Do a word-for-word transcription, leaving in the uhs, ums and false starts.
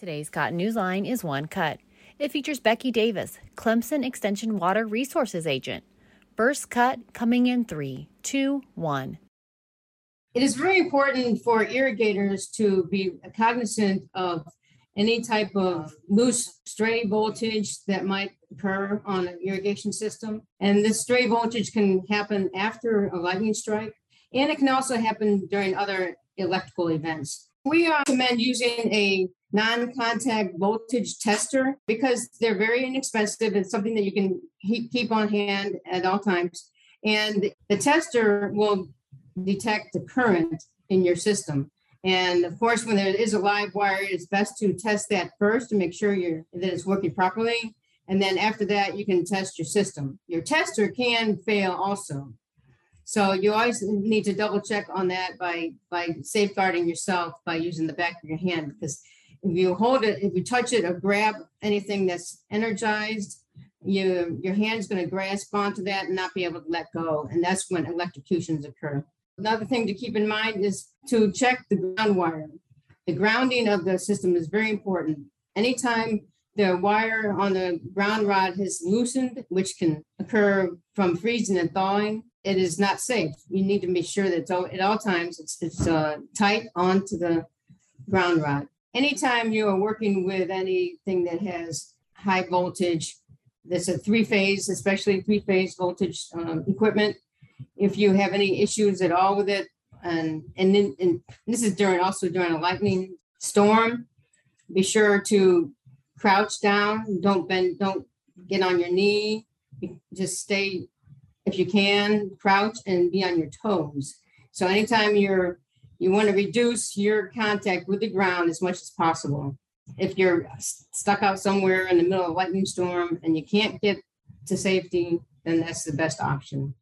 Today's Cotton News Line is One Cut. It features Becky Davis, Clemson Extension Water Resources Agent. First cut coming in three, two, one. It is very important for irrigators to be cognizant of any type of loose stray voltage that might occur on an irrigation system. And this stray voltage can happen after a lightning strike, and it can also happen during other electrical events. We recommend using a non-contact voltage tester because they're very inexpensive. It's something that you can keep on hand at all times. And the tester will detect the current in your system. And of course, when there is a live wire, it's best to test that first to make sure you're, that it's working properly. And then after that, you can test your system. Your tester can fail also. So you always need to double check on that by, by safeguarding yourself by using the back of your hand, because if you hold it, if you touch it or grab anything that's energized, you, your hand's going to grasp onto that and not be able to let go. And that's when electrocutions occur. Another thing to keep in mind is to check the ground wire. The grounding of the system is very important. Anytime the wire on the ground rod has loosened, which can occur from freezing and thawing, it is not safe. You need to be sure that it's all, at all times it's, it's uh, tight onto the ground rod. Anytime you are working with anything that has high voltage, that's a three-phase, especially three-phase voltage um, equipment, if you have any issues at all with it, and and, then, and this is during also during a lightning storm, be sure to crouch down. Don't bend. Don't get on your knee. Just stay, if you can, crouch and be on your toes. So anytime you're you want to reduce your contact with the ground as much as possible. If you're stuck out somewhere in the middle of a lightning storm and you can't get to safety, then that's the best option.